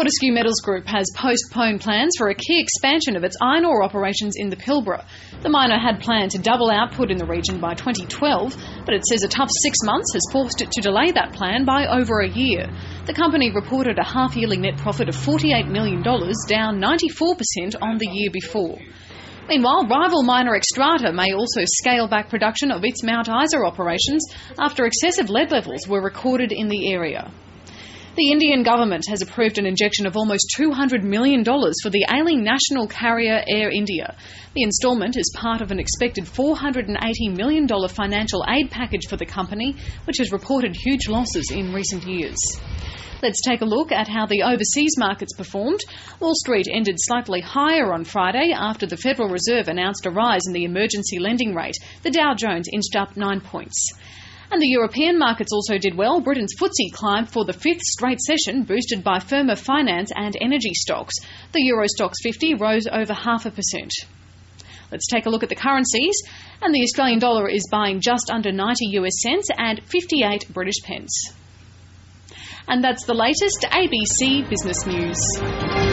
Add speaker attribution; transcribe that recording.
Speaker 1: Fortescue Metals Group has postponed plans for a key expansion of its iron ore operations in the Pilbara. The miner had planned to double output in the region by 2012, but it says a tough 6 months has forced it to delay that plan by over a year. The company reported a half-yearly net profit of $48 million, down 94% on the year before. Meanwhile, rival miner Xstrata may also scale back production of its Mount Isa operations after excessive lead levels were recorded in the area. The Indian government has approved an injection of almost $200 million for the ailing national carrier Air India. The instalment is part of an expected $480 million financial aid package for the company, which has reported huge losses in recent years. Let's take a look at how the overseas markets performed. Wall Street ended slightly higher on Friday after the Federal Reserve announced a rise in the emergency lending rate. The Dow Jones inched up 9 points. And the European markets also did well. Britain's FTSE climbed for the fifth straight session, boosted by firmer finance and energy stocks. The Euro Stoxx 50 rose over 0.5%. Let's take a look at the currencies. And the Australian dollar is buying just under 90 US cents and 58 British pence. And that's the latest ABC Business News.